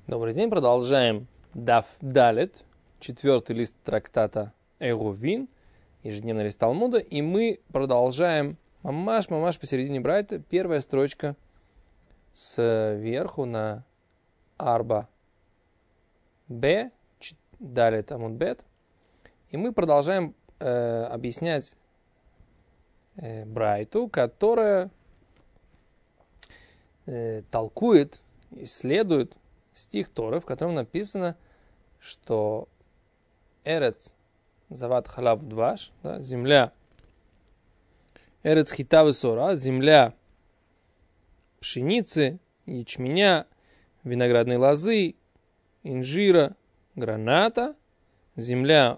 Добрый день, продолжаем Даф Далет, 4-й лист трактата Эрувин, ежедневный лист Талмуда, и мы продолжаем мамаш посередине Брайта, первая строчка сверху на Арба Б, Далет Амуд Бет, и мы продолжаем объяснять Брайту, которая толкует, исследует стих Торы, в котором написано, что Эрец Зават Халав Дваш, да, земля Эрец Хитавы Сора, земля пшеницы, ячменя, виноградной лозы, инжира, граната, земля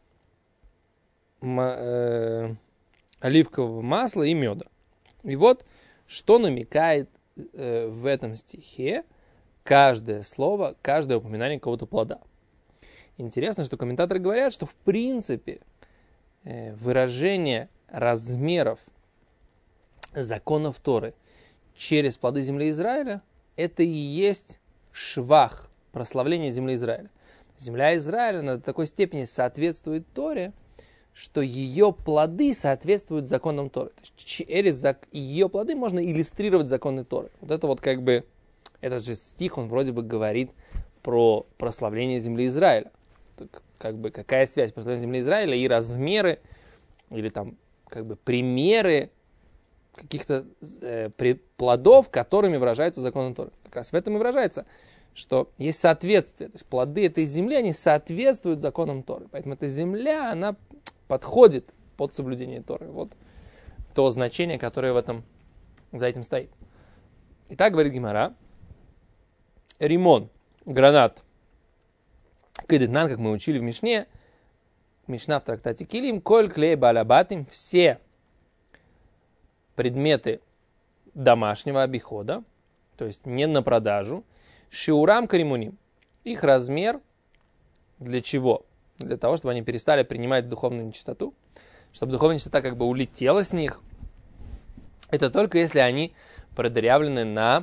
оливкового масла и меда. И вот, что намекает в этом стихе каждое слово, каждое упоминание какого-то плода. Интересно, что комментаторы говорят, что в принципе выражение размеров законов Торы через плоды земли Израиля это и есть швах, прославление земли Израиля. Земля Израиля на такой степени соответствует Торе, что ее плоды соответствуют законам Торы. То есть через ее плоды можно иллюстрировать законы Торы. Вот это вот как бы, этот же стих, он вроде бы говорит про прославление земли Израиля. Так, как бы какая связь прославления земли Израиля и размеры, или там как бы примеры каких-то плодов, которыми выражаются законы Торы. Как раз в этом и выражается, что есть соответствие. То есть плоды этой земли, они соответствуют законам Торы. Поэтому эта земля, она подходит под соблюдение Торы. Вот то значение, которое за этим стоит. Итак, говорит Гемара, римон, гранат, кедетнан, как мы учили в Мишне, Мишна в трактате Килим, коль клей балабатим, все предметы домашнего обихода, то есть не на продажу, шиурам каримуним, их размер для чего? Для того, чтобы они перестали принимать духовную нечистоту, чтобы духовная нечистота как бы улетела с них. Это только если они продырявлены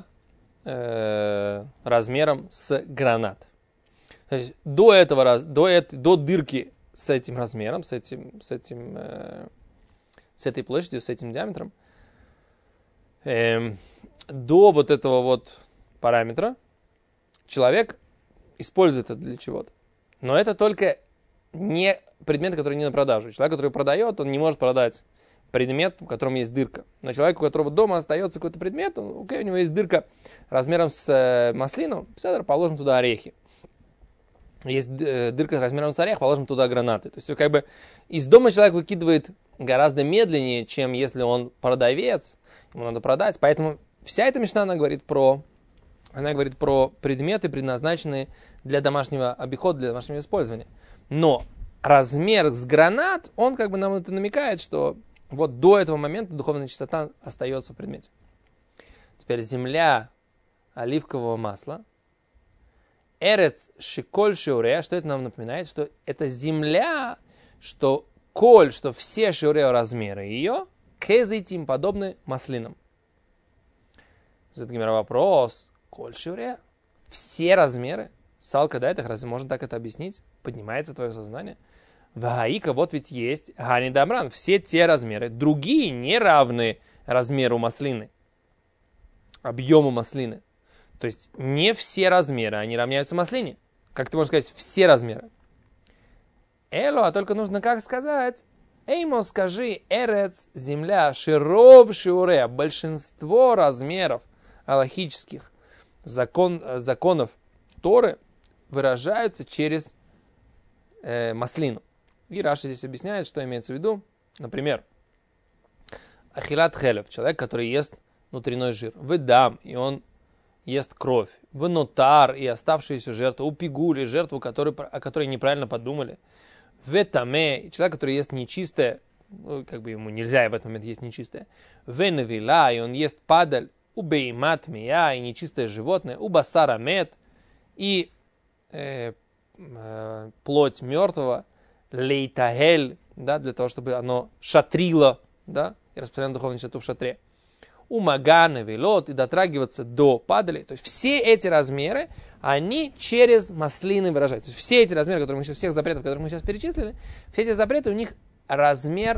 размером с гранат. То есть до дырки с этим размером, с этой площадью, с этим диаметром, до вот этого вот параметра человек использует это для чего-то. Но это только не предметы, которые не на продажу. Человек, который продает, он не может продать предмет, в котором есть дырка. Но человек, у которого дома остается какой-то предмет, у него есть дырка размером с маслину, положим туда орехи. Есть дырка размером с орех, положим туда гранаты. То есть как бы из дома человек выкидывает гораздо медленнее, чем если он продавец, ему надо продать. Поэтому вся эта мишна, она говорит про предметы, предназначенные для домашнего обихода, для домашнего использования. Но размер с гранат, он как бы нам это намекает, что вот до этого момента духовная чистота остается в предмете. Теперь земля оливкового масла. Эрец шиколь шиурея, что это нам напоминает? Что это земля, что все шиурея размеры ее, кезейтим подобны маслинам. Это вопрос. Коль шиурея? Все размеры? Салка, да, это разве можно так это объяснить? Поднимается твое сознание. Вагаика, вот ведь есть Гани Дамран, все те размеры, другие не равны размеру маслины, объему маслины. То есть не все размеры, они равняются маслине. Как ты можешь сказать, все размеры? Эло, а только нужно как сказать? Эймо, скажи, эрец, земля, широв шиуре, большинство размеров алахических законов Торы выражаются через маслину. И Раши здесь объясняет, что имеется в виду. Например, ахилат хелев, человек, который ест внутренний жир. Выдам, и он ест кровь. Вынотар, и оставшуюся жертву. Упигули, жертву, о которой неправильно подумали. Ветаме, человек, который ест нечистое, как бы ему нельзя в этот момент есть нечистое. Веневила, и он ест падаль. Убеймат мия, и нечистое животное. Убасара мет, и плоть мертвого. Лейтагель, да, для того, чтобы оно шатрило, да, и распространяло духовную чистоту в шатре. умагана, велот, и дотрагиваться до падали. То есть все эти размеры, они через маслины выражают. То есть все эти размеры, которые мы сейчас, всех запретов, которые мы сейчас перечислили, все эти запреты, у них размер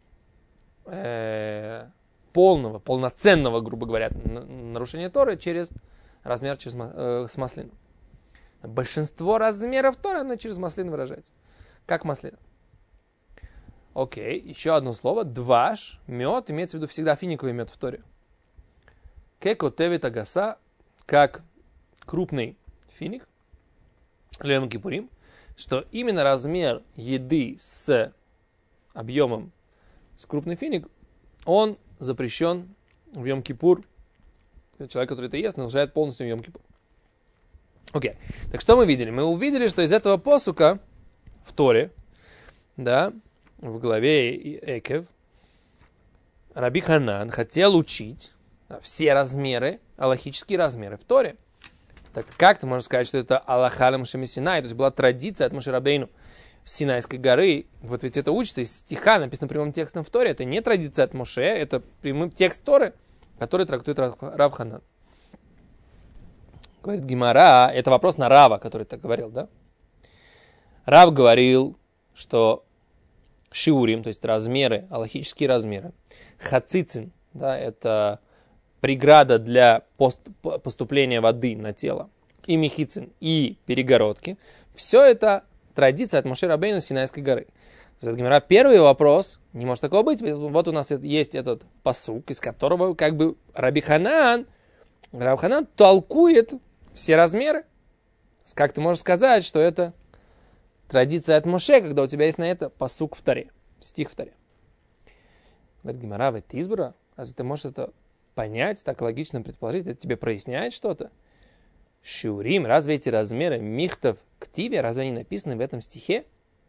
полноценного, грубо говоря, нарушения Торы через размер с маслином. Большинство размеров Торы, оно через маслин выражается. Как маслина. Окей, еще одно слово. Дваш, мед, имеется в виду всегда финиковый мед в Торе. Кекотевит агаса, как крупный финик, лем кипурим, что именно размер еды с объемом с крупный финик, он запрещен в Йом-Кипур. Человек, который это ест, нарушает полностью Йом-Кипур. Окей. Так что мы видели? Мы увидели, что из этого посука в Торе, да, в главе Экев, Раби Ханан хотел учить все размеры, аллахические размеры в Торе. Так как ты можешь сказать, что это Аллаха ля Моше миСинай, то есть была традиция от Моше Рабейну с Синайской горы, вот ведь это учится из стиха, написано прямым текстом в Торе, это не традиция от Моше, это прямой текст Торы, который трактует Рав Ханан. Говорит Гемара, это вопрос на Рава, который так говорил, да? Рав говорил, что шиурим, то есть размеры, аллахические размеры, хацицин, да, это преграда для поступления воды на тело, и мехицин, и перегородки, все это традиция от Моше Рабейну с Синайской горы. Гемара, первый вопрос, не может такого быть, вот у нас есть этот пасук, из которого как бы Рав Ханан толкует все размеры. Как ты можешь сказать, что это традиция от Моше, когда у тебя есть на это пасук в Торе, стих в Торе? Говорит Гемара, это избра, разве ты можешь это понять, так логично предположить, это тебе проясняет что-то? Шиурим, разве эти размеры михтов ктиве, разве они написаны в этом стихе?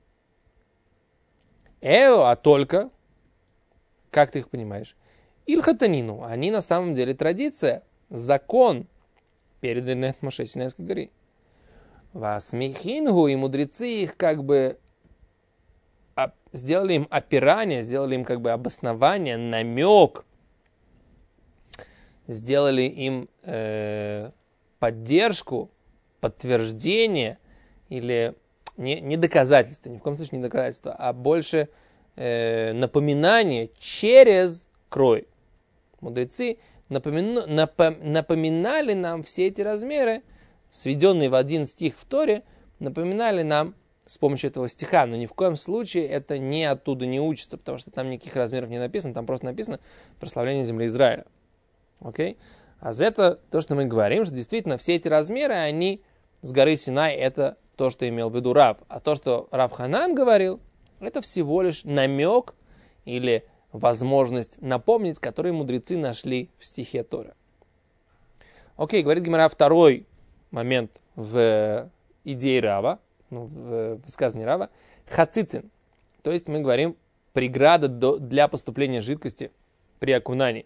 А только, как ты их понимаешь? Ильхатанину, они на самом деле традиция, закон, переданный от Моше Синайской горы. Васмихингу, и мудрецы их как бы сделали им опирание, сделали им как бы обоснование, намек, сделали им поддержку, подтверждение или не доказательство, ни в коем случае не доказательство, а больше напоминание через крой. Мудрецы напоминали нам все эти размеры, сведенные в один стих в Торе, напоминали нам с помощью этого стиха, но ни в коем случае это не оттуда не учится, потому что там никаких размеров не написано, там просто написано прославление земли Израиля. Окей? А за это то, что мы говорим, что действительно все эти размеры, они с горы Синай, это то, что имел в виду Рав. А то, что Рав Ханан говорил, это всего лишь намек или возможность напомнить, которые мудрецы нашли в стихе Торы. Окей, говорит Гемара, второй момент в идее Рава, в высказывании Рава, хацицин. То есть мы говорим преграда для поступления жидкости при окунании.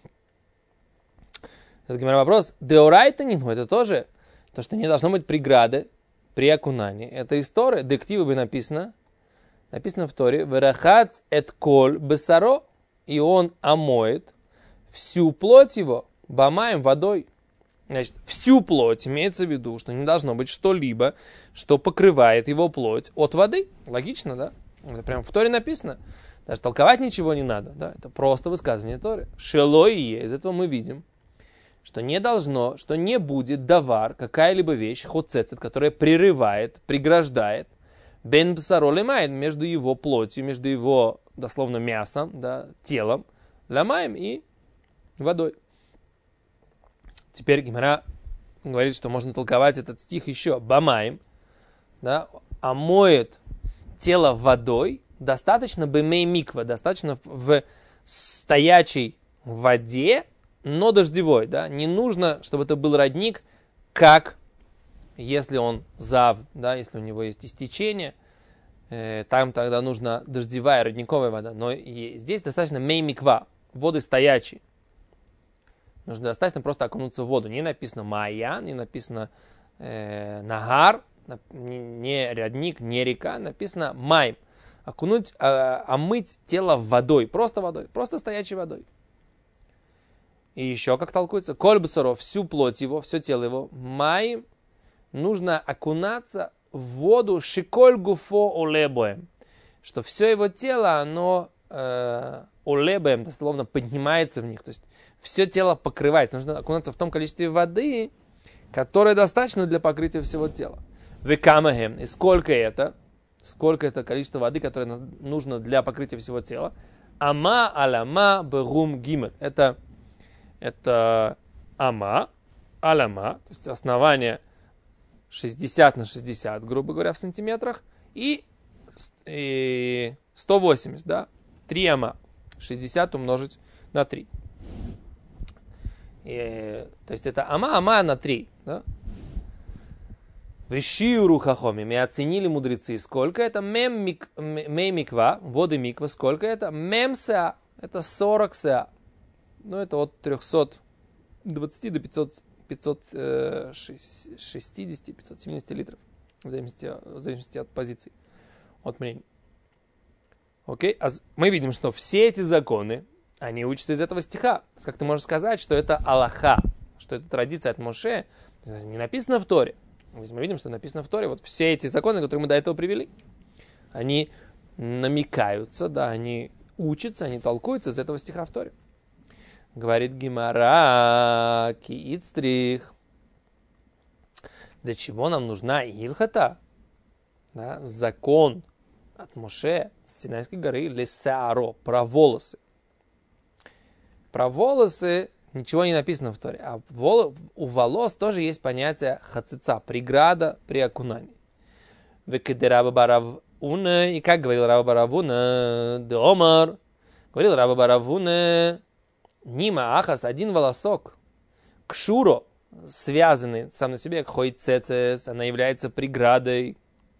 Это Гемара вопрос, деорайтанин, это тоже то, что не должно быть преграды при окунании. Это из Торы, дективы бы написано в Торе, «Верахац эт коль бесаро», и он омоет всю плоть его бамаем, водой. Значит, всю плоть имеется в виду, что не должно быть что-либо, что покрывает его плоть от воды. Логично, да? Это прямо в Торе написано. Даже толковать ничего не надо. Да? Это просто высказывание Торы. Шелоие, из этого мы видим, что не должно, что не будет давар, какая-либо вещь, хоцецет, которая прерывает, преграждает, бен бсаро лемаем, между его плотью, между его, дословно, мясом, да, телом, лемаем и водой. Теперь Гемара говорит, что можно толковать этот стих еще. Бамаем, да, омоет тело водой, достаточно бемей миква, достаточно в стоячей воде, но дождевой, да, не нужно, чтобы это был родник, как если он зав, да, если у него есть истечение, там тогда нужна дождевая, родниковая вода, но здесь достаточно мей миква, воды стоячие. Нужно достаточно просто окунуться в воду. Не написано майя, не написано нагар, не родник, не река, написано майм. Окунуть, омыть тело водой, просто стоячей водой. И еще как толкуется, коль басаров, всю плоть его, все тело его, май, нужно окунаться в воду шиколь гуфо олебоем, что все его тело, оно олебоем, дословно поднимается в них, то есть все тело покрывается. Нужно окунаться в том количестве воды, которое достаточно для покрытия всего тела. Векамахем, и сколько это количество воды, которое нужно для покрытия всего тела. Ама алама берум гимель. Это ама, аляма, то есть основание 60 на 60, грубо говоря, в сантиметрах, и 180, да, 3 ама, 60 умножить на 3. То есть это ама на 3, да. Вешиуру хахомим, и оценили мудрецы, сколько это, мей миква, воды миква, сколько это, мем сеа, это 40 сеа, ну это от 320 до 560-570 литров, в зависимости от позиций, от мнений. Окей, мы видим, что все эти законы, они учатся из этого стиха. Как ты можешь сказать, что это алаха, что это традиция от Моше, не написано в Торе. Мы видим, что написано в Торе. Вот все эти законы, которые мы до этого привели, они намекаются, да, они учатся, они толкуются из этого стиха в Торе. Говорит Гемара, киицтрих. Для чего нам нужна илхата? Да, закон от Моше с Синайской горы лесааро, про волосы. Про волосы ничего не написано в Торе. А у волос тоже есть понятие хацица, преграда при окунании. И как говорил Раба Баравуна, Деомар, говорил Раба Баравуна, нима ахас, один волосок, кшуро, связанный сам на себе, хойцецес, она является преградой.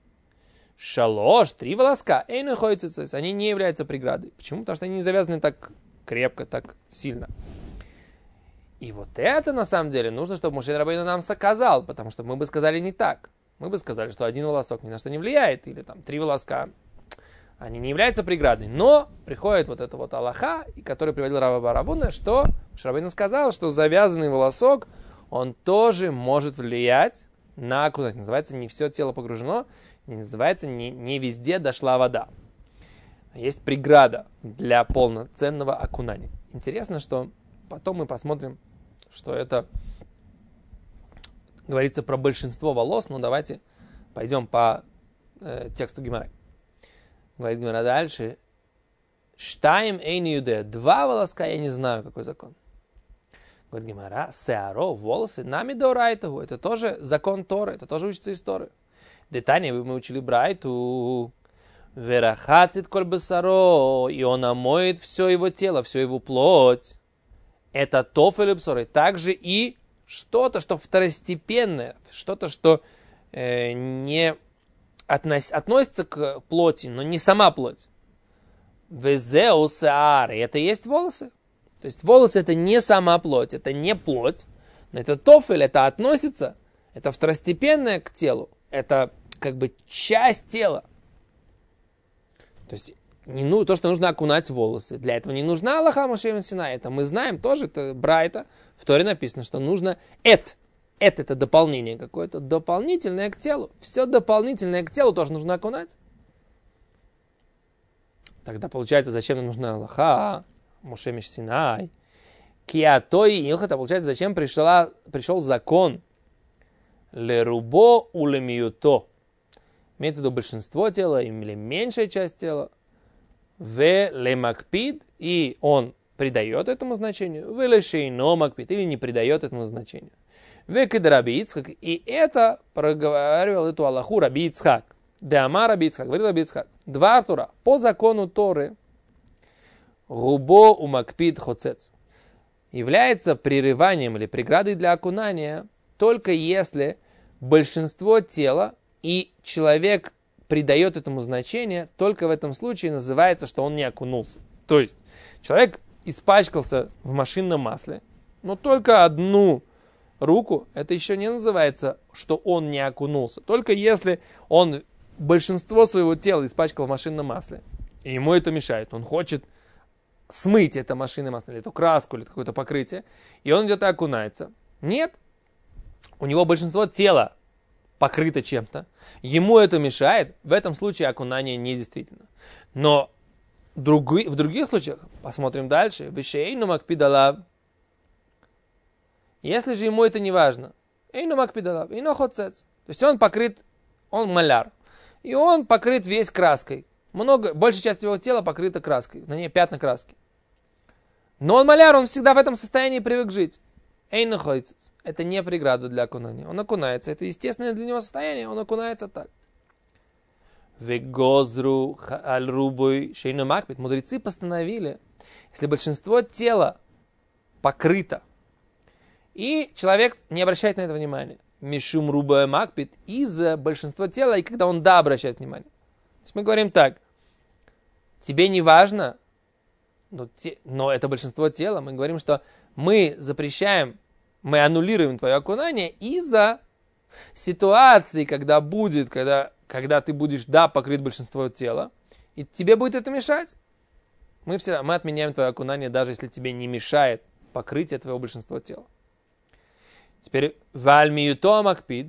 Шалош, 3 волоска, эйну хойцецес, они не являются преградой. Почему? Потому что они не завязаны так крепко, так сильно. И вот это, на самом деле, нужно, чтобы Моше Рабейну нам сказал, потому что мы бы сказали не так. Мы бы сказали, что один волосок ни на что не влияет, или там 3 волоска, они не являются преградой. Но приходит вот это вот алаха, который приводил Раба Баравуна, что Моше Рабейну сказал, что завязанный волосок, он тоже может влиять на окунание. Называется, не все тело погружено, не называется, не везде дошла вода. Есть преграда для полноценного окунания. Интересно, что потом мы посмотрим, что это говорится про большинство волос, но давайте пойдем по тексту Гемары. Говорит Гемара дальше. Штайм эйни юде. 2 волоска, я не знаю, какой закон. Говорит Гемара, сеаро, волосы, нами дорайтову. Это тоже закон Торы, это тоже учится из Торы. Детание мы учили брайту. Верахацит коль бесаро, и он омоет все его тело, всю его плоть. Это тофель бсоры. Также и что-то, что второстепенное, что-то, что не относится к плоти, но не сама плоть. Везеу саар, это и есть волосы. То есть волосы это не сама плоть, это не плоть, но это тофель, это относится, это второстепенное к телу, это как бы часть тела. То есть то, что нужно окунать волосы. Для этого не нужна алаха Моше Синай. Это мы знаем тоже, это брайта. В Торе написано, что нужно это дополнение какое-то, дополнительное к телу. Все дополнительное к телу тоже нужно окунать. Тогда получается, зачем нам нужна алаха Моше Синай? Киатой илхата, получается, зачем пришел закон лерубо улемиюто. Имеется в виду большинство тела или меньшая часть тела. В лемакпид, и он придает этому значению. В лешейно макпид, или не придает этому значению. В кедраби Ицхак, и это проговаривал эту аллаху Раби Ицхак. Деама Раби Ицхак, говорил Раби Ицхак. 2 Тура. По закону Торы губо у макпид хоцец является прерыванием или преградой для окунания только если большинство тела и человек придает этому значение, только в этом случае называется, что он не окунулся. То есть человек испачкался в машинном масле, но только одну руку, это еще не называется, что он не окунулся. Только если он большинство своего тела испачкал в машинном масле, и ему это мешает, он хочет смыть это машинное масло, или эту краску, или какое-то покрытие, и он идет и окунается. Нет. У него большинство тела покрыто чем-то. Ему это мешает. В этом случае окунание недействительно. Но в других случаях, посмотрим дальше, вишейну макпидалав. Если же ему это не важно, эйну макпидалав, эйну хоцец. То есть он покрыт, он маляр. И он покрыт весь краской. Большая часть его тела покрыта краской. На ней пятна краски. Но он маляр, он всегда в этом состоянии привык жить. Эйну хоцец. Это не преграда для окунания. Он окунается. Это естественное для него состояние. Он окунается так. Вегозру аль-рубой шейну макпид. Мудрецы постановили, если большинство тела покрыто, и человек не обращает на это внимания, мишум рубой макпид, из-за большинства тела, и когда он обращает внимание. То есть мы говорим так, тебе не важно, но это большинство тела, мы говорим, что мы запрещаем, мы аннулируем твое окунание из-за ситуации, когда ты будешь, покрыт большинство тела, и тебе будет это мешать. Мы отменяем твое окунание, даже если тебе не мешает покрытие твоего большинства тела. Теперь вальмиюто макпид.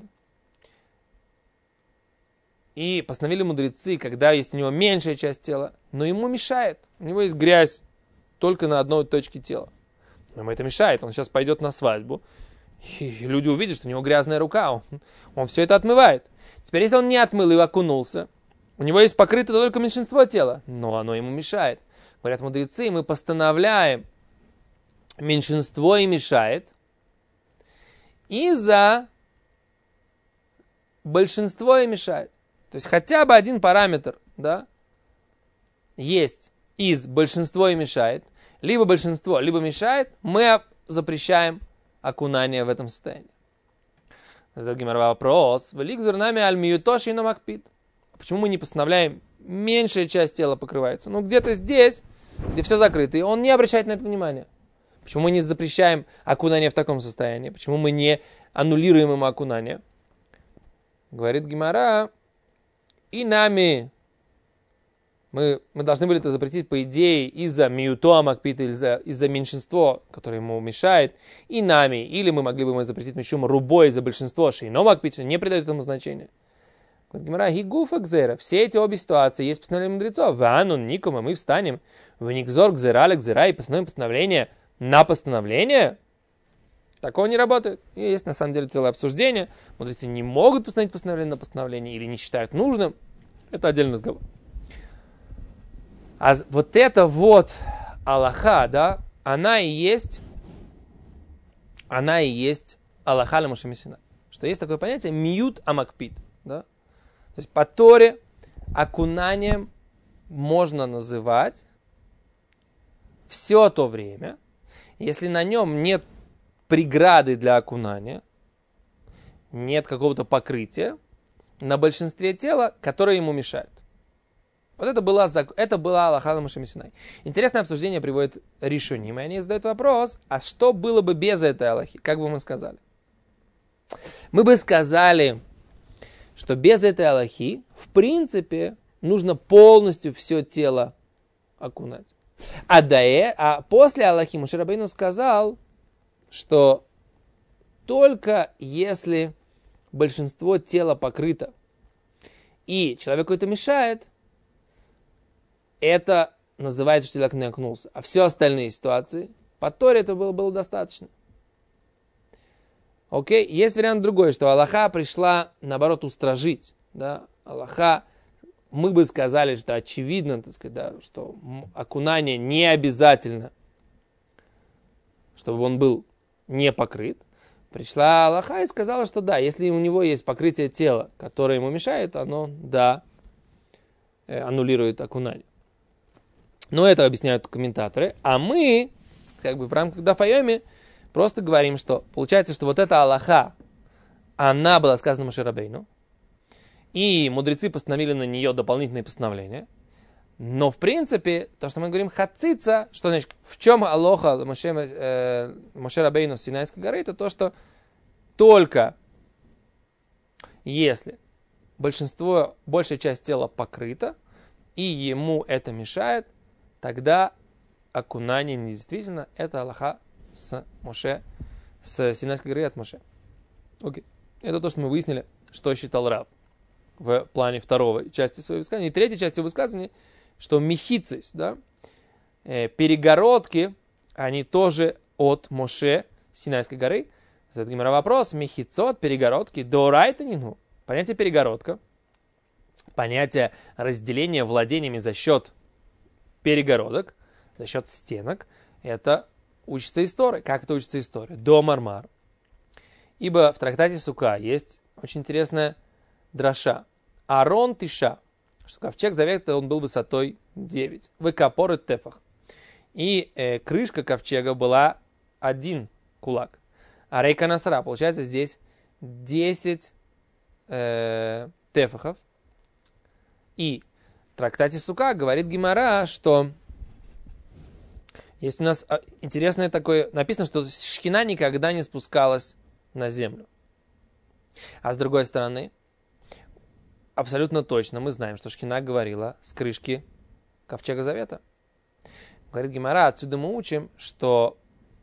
И постановили мудрецы, когда есть у него меньшая часть тела, но ему мешает. У него есть грязь только на одной точке тела. Но ему это мешает. Он сейчас пойдет на свадьбу, и люди увидят, что у него грязная рука. Он все это отмывает. Теперь, если он не отмыл и окунулся, у него есть покрыто только меньшинство тела, но оно ему мешает. Говорят мудрецы, мы постановляем, меньшинство и мешает, из-за большинство и мешает. То есть хотя бы один параметр, есть из большинства и мешает, либо большинство, либо мешает, мы запрещаем окунание в этом состоянии. Задал Гемара вопрос. Почему мы не постановляем, меньшая часть тела покрывается? Где-то здесь, где все закрыто, и он не обращает на это внимания. Почему мы не запрещаем окунание в таком состоянии? Почему мы не аннулируем ему окунание? Говорит Гемара, и нами мы должны были это запретить, по идее, из-за миюто макпит, из-за меньшинства, которое ему мешает, и нами, или мы могли бы запретить мишум рубой из-за большинства, шейно макпит, не придает этому значения. Говорит Гемара, гигуфа гзера, все эти обе ситуации есть постановление мудрецов, ванун никома, мы встанем, в никзор гзера гзера и постановим постановление на постановление. Такого не работает. И есть на самом деле целое обсуждение. Мудрецы не могут постановить постановление на постановление или не считают нужным. Это отдельный разговор. А вот это вот алаха, она и есть алаха ля Моше Синай. Что есть такое понятие миют амакпит. То есть по Торе окунанием можно называть все то время, если на нем нет преграды для окунания, нет какого-то покрытия на большинстве тела, которое ему мешает. Вот это была алаха ля Моше Синай. Интересное обсуждение приводит Ришоним, и они задают вопрос, а что было бы без этой алахи? Как бы мы сказали? Мы бы сказали, что без этой алахи, в принципе, нужно полностью все тело окунать. А после алахи Моше Рабейну сказал, что только если большинство тела покрыто и человеку это мешает, это называется, что человек не окунулся. А все остальные ситуации, по Торе это было достаточно. Окей? Есть вариант другой, что алаха пришла, наоборот, устражить. Алаха, мы бы сказали, что очевидно, что окунание не обязательно, чтобы он был не покрыт. Пришла алаха и сказала, что да, если у него есть покрытие тела, которое ему мешает, оно, аннулирует окунание. Но это объясняют комментаторы. А мы, в рамках Дафайоми, просто говорим, что получается, что вот эта алаха, она была сказана Моше Рабейну, и мудрецы постановили на нее дополнительные постановления. Но, в принципе, то, что мы говорим хацица, что значит, в чем алоха Моше Рабейну с Синайской горы, это то, что только если большая часть тела покрыта, и ему это мешает, тогда окунание недействительно. Это алаха с Моше, с Синайской горы от Моше. Окей. Это то, что мы выяснили, что считал Рав в плане второй части своего высказывания. И третьей части высказывания, что мехицис, да, перегородки, они тоже от Моше, Синайской горы. Задает Гемара вопрос, мехицот, перегородки, дорайта нину. Понятие перегородка, понятие разделения владениями за счет перегородок, за счет стенок, это учится история. Как это учится история? До мармар. Ибо в трактате Сука есть очень интересная драша. Арон тиша, что ковчег завета, он был высотой 9. Выкопор и тефах. И крышка ковчега была 1 кулак. А рейка насара, получается здесь 10 тефахов. И в трактате Сука говорит Гемара, что есть у нас интересное такое, написано, что шхина никогда не спускалась на землю. А с другой стороны, абсолютно точно мы знаем, что шхина говорила с крышки ковчега завета. Говорит Гемара, отсюда мы учим, что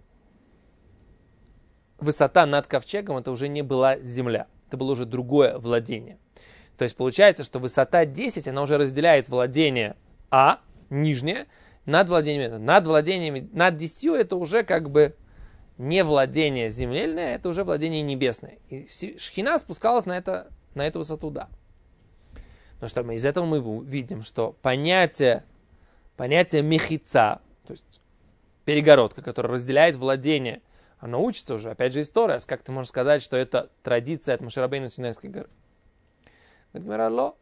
высота над ковчегом это уже не была земля, это было уже другое владение. То есть получается, что высота 10, она уже разделяет владение А, нижнее, над владениями. Над 10 это уже как бы не владение земельное, это уже владение небесное. И шхина спускалась на эту высоту, да. Но что из этого мы видим, что понятие мехица, то есть перегородка, которая разделяет владение, оно учится уже, опять же, история. Как ты можешь сказать, что это традиция от Моше Рабейну Синайской горы? Говорит,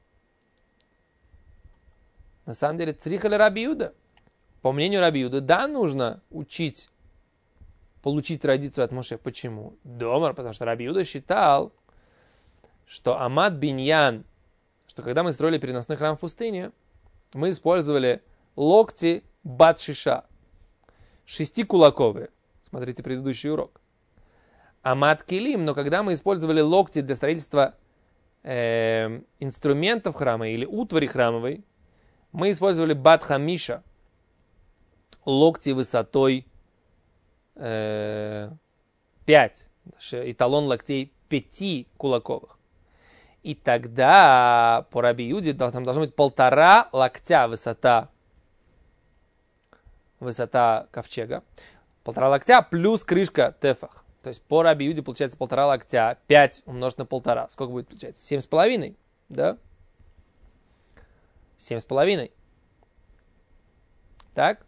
на самом деле, црихали Раби Юда. По мнению Раби Юда, да, нужно получить традицию от Моше. Почему? Домар, потому что Раби Юда считал, что Амад Биньян, что когда мы строили переносной храм в пустыне, мы использовали локти бат-шиша, 6-кулаковые. Смотрите предыдущий урок. Амад Келим, но когда мы использовали локти для строительства инструментов храма или утвари храмовой, мы использовали бат-хамиша, локти высотой 5, эталон локтей 5-кулаковых. И тогда по Раби Юде там должно быть 1,5 локтя высота ковчега. 1,5 локтя плюс крышка тефах. То есть по Раби Юде получается 1,5 локтя, 5 умножить на 1,5. Сколько будет получается? 7,5, да? 7,5. Так?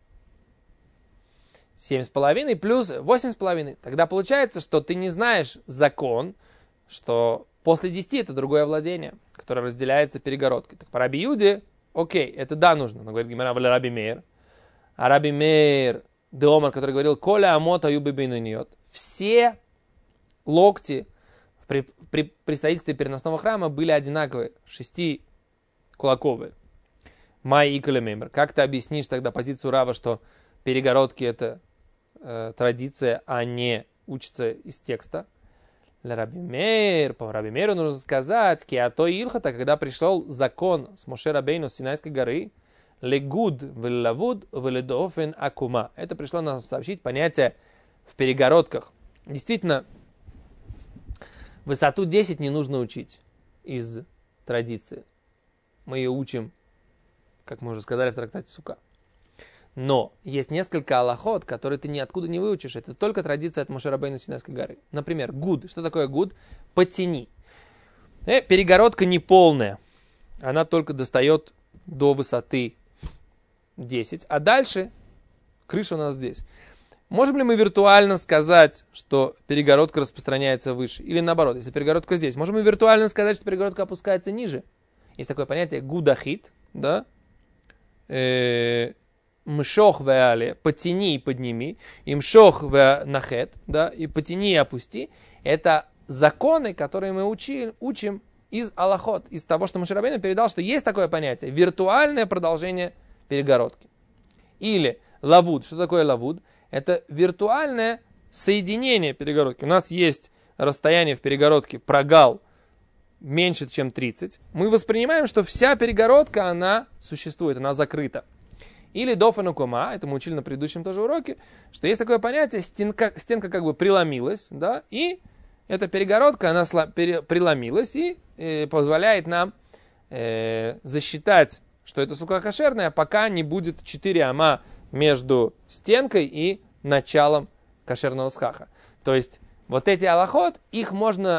7,5 плюс 8,5. Тогда получается, что ты не знаешь закон, что после 10 это другое владение, которое разделяется перегородкой. Так по Раби Юде, окей, это да нужно. Но говорит Гемара вале Раби Меир. А Раби Меир, Деомар, который говорил, коля амот аюбы бейнуниот. Все локти при строительстве переносного храма были одинаковые, 6-кулаковые. Май и Калемеймер. Как ты объяснишь тогда позицию Рава, что перегородки это традиция, а не учится из текста? Для Раби Меир, по Раби Меиру нужно сказать, киато илхата, когда пришел закон с Моше Рабейну с Синайской горы, легуд велавуд веледофен акума. Это пришло нам сообщить понятие в перегородках. Действительно, высоту 10 не нужно учить из традиции. Мы ее учим, как мы уже сказали в трактате Сука. Но есть несколько алахот, которые ты ниоткуда не выучишь. Это только традиция от Моше Рабейну Синайской горы. Например, гуд. Что такое гуд? Потяни. Перегородка не полная. Она только достает до высоты 10. А дальше крыша у нас здесь. Можем ли мы виртуально сказать, что перегородка распространяется выше? Или наоборот, если перегородка здесь, можем мы виртуально сказать, что перегородка опускается ниже? Есть такое понятие гудахит, да? Мшох веале, потяни и подними, и мшох нахет, да, и потяни и опусти. Это законы, которые мы учим из алахот, из того, что Моше Рабейну передал, что есть такое понятие, виртуальное продолжение перегородки. Или лавуд. Что такое лавуд? Это виртуальное соединение перегородки. У нас есть расстояние в перегородке, прогал меньше, чем 30. Мы воспринимаем, что вся перегородка, она существует, она закрыта. Или дофен укома, это мы учили на предыдущем тоже уроке, что есть такое понятие, стенка как бы преломилась, да, и эта перегородка, она преломилась и позволяет нам засчитать, что это сука кошерная, пока не будет 4 ама между стенкой и началом кошерного схаха. То есть вот эти алахот, их можно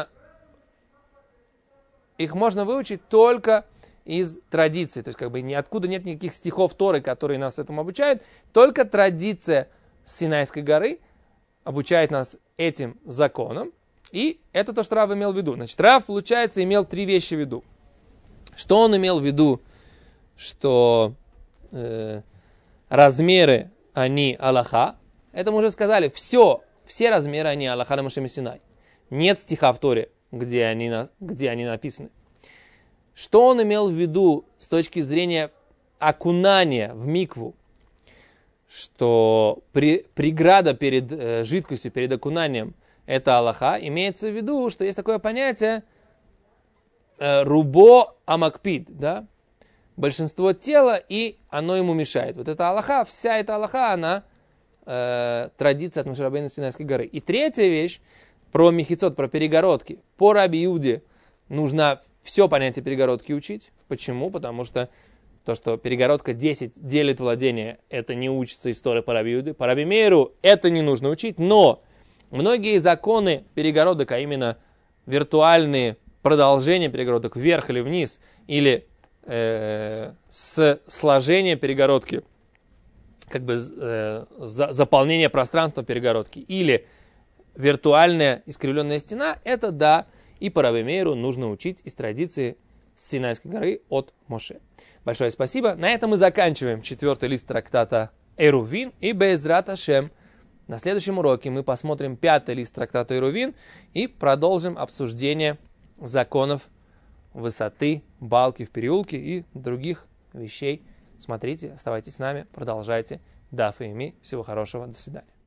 выучить только из традиции. То есть как бы ниоткуда нет никаких стихов Торы, которые нас этому обучают. Только традиция Синайской горы обучает нас этим законам. И это то, что Рав имел в виду. Значит, Рав, получается, имел 3 вещи в виду. Что он имел в виду? Что размеры, они алаха. Это мы уже сказали. Все размеры, они алаха на Моше Синай. Нет стиха в Торе, где они написаны. Что он имел в виду с точки зрения окунания в микву? Что преграда перед жидкостью, перед окунанием, это алаха. Имеется в виду, что есть такое понятие рубо амакпид, да? Большинство тела, и оно ему мешает. Вот это алаха, вся эта алаха, она традиция от Моше Рабейну Синайской горы. И третья вещь про мехицот, про перегородки. По Раби Иуде нужно все понятие перегородки учить. Почему? Потому что то, что перегородка 10 делит владение, это не учится из Торы по Раби Иуде. По Раби Мейру это не нужно учить, но многие законы перегородок, а именно виртуальные продолжения перегородок вверх или вниз, или с сложения перегородки, как бы заполнение пространства перегородки, или виртуальная искривленная стена, это да, и по Раби Мейру нужно учить из традиции Синайской горы от Моше. Большое спасибо. На этом мы заканчиваем 4-й лист трактата Эрувин, и Беэзрат Ашем на следующем уроке мы посмотрим 5-й лист трактата Эрувин и продолжим обсуждение законов высоты, балки в переулке и других вещей. Смотрите, оставайтесь с нами, продолжайте. Даф и Ми. Всего хорошего, до свидания.